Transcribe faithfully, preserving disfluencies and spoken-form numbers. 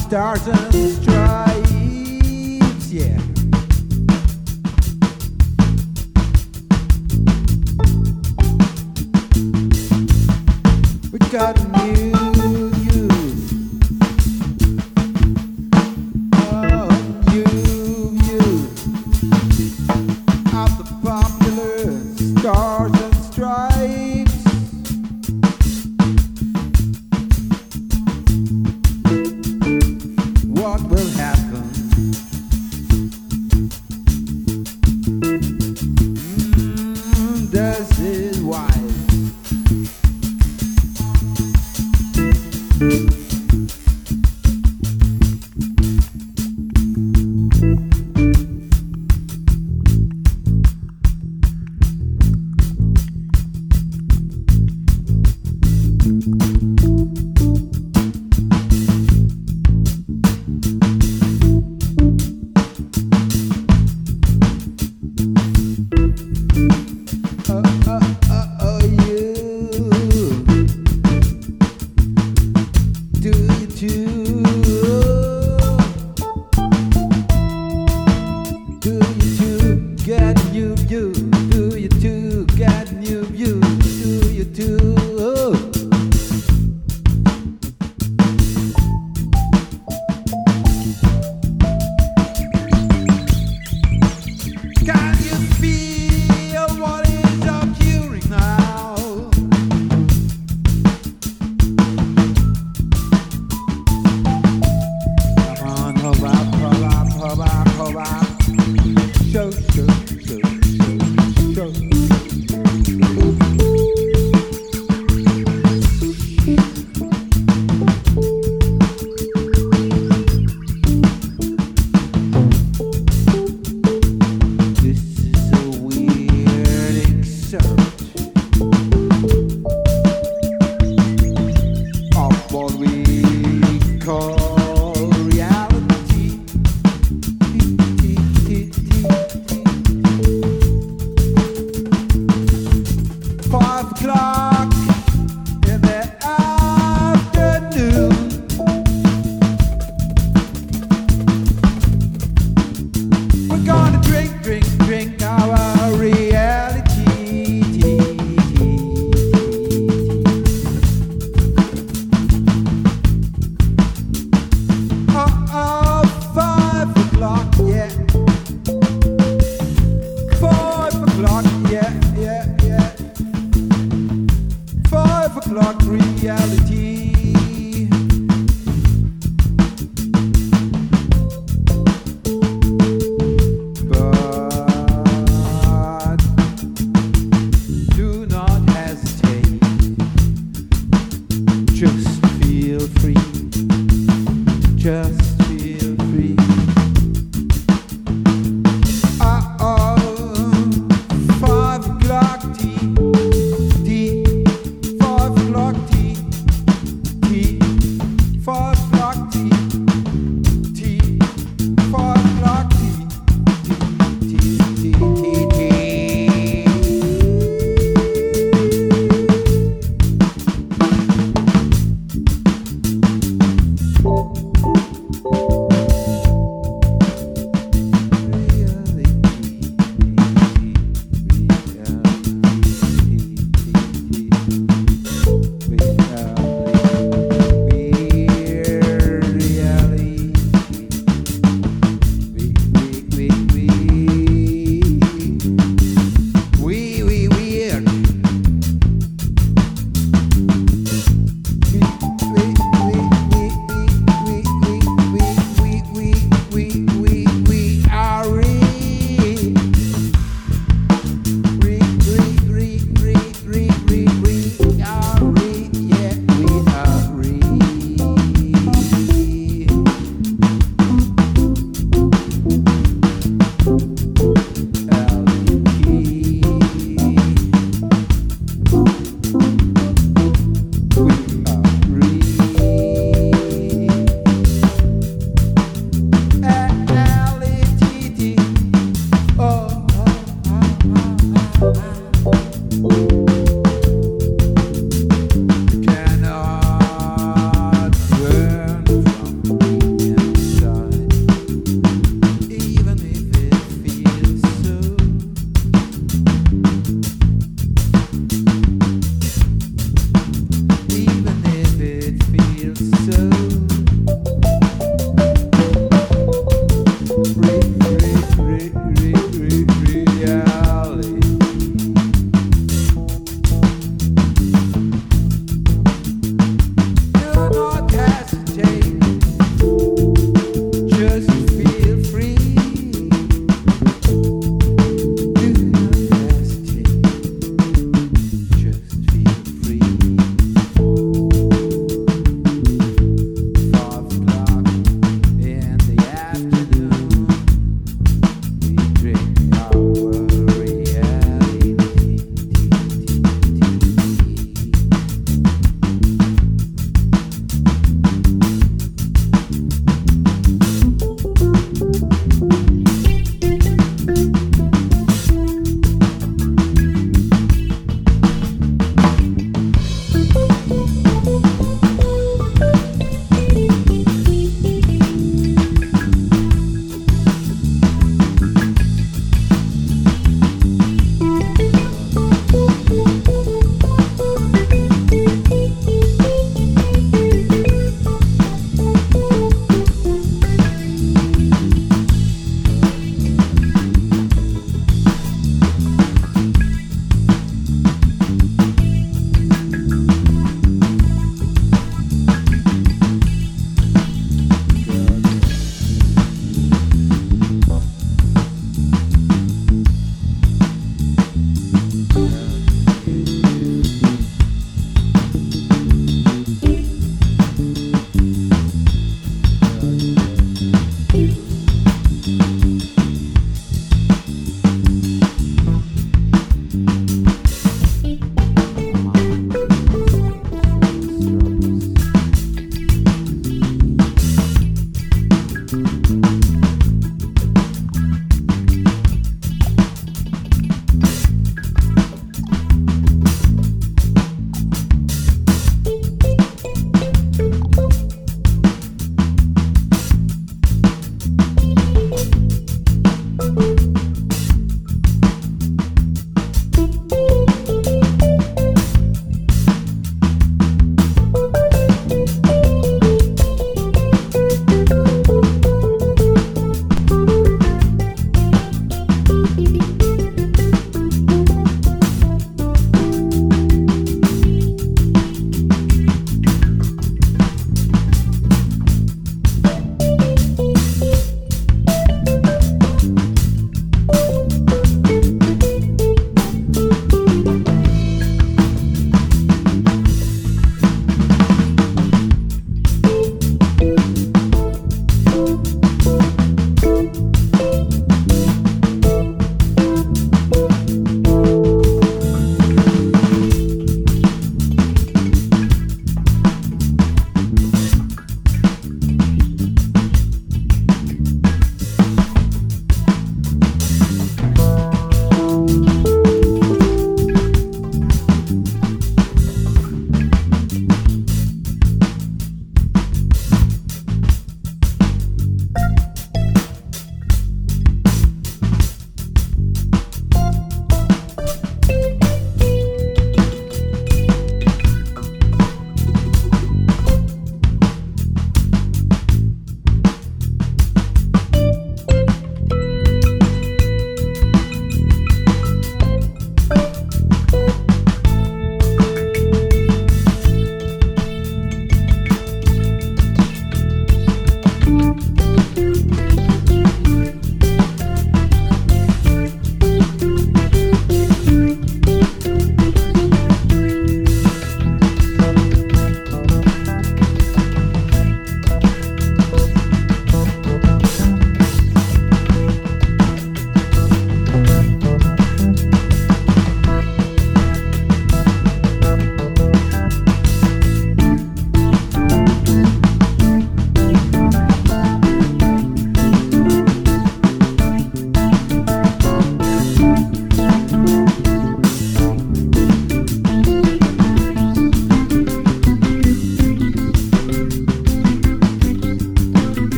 stars and stripes, yeah. We got new you, oh you, you, of the popular stars and stripes. What will happen? Mm, this is why. Oh, oh, oh, oh, you. Do you too? Do you too get new view? Do you too get new view? Do you too? Can you feel what is occurring now? Come on, hurry up, hurry up, hurry up, hurry up. Show, show, show, show, show. This is a weird excerpt of what we call reality. Five o'clock in the afternoon. We're gonna drink, drink, drink our reality. Oh, oh, five o'clock, yeah. Five o'clock, yeah, yeah, yeah. Five o'clock reality. But do not hesitate. Just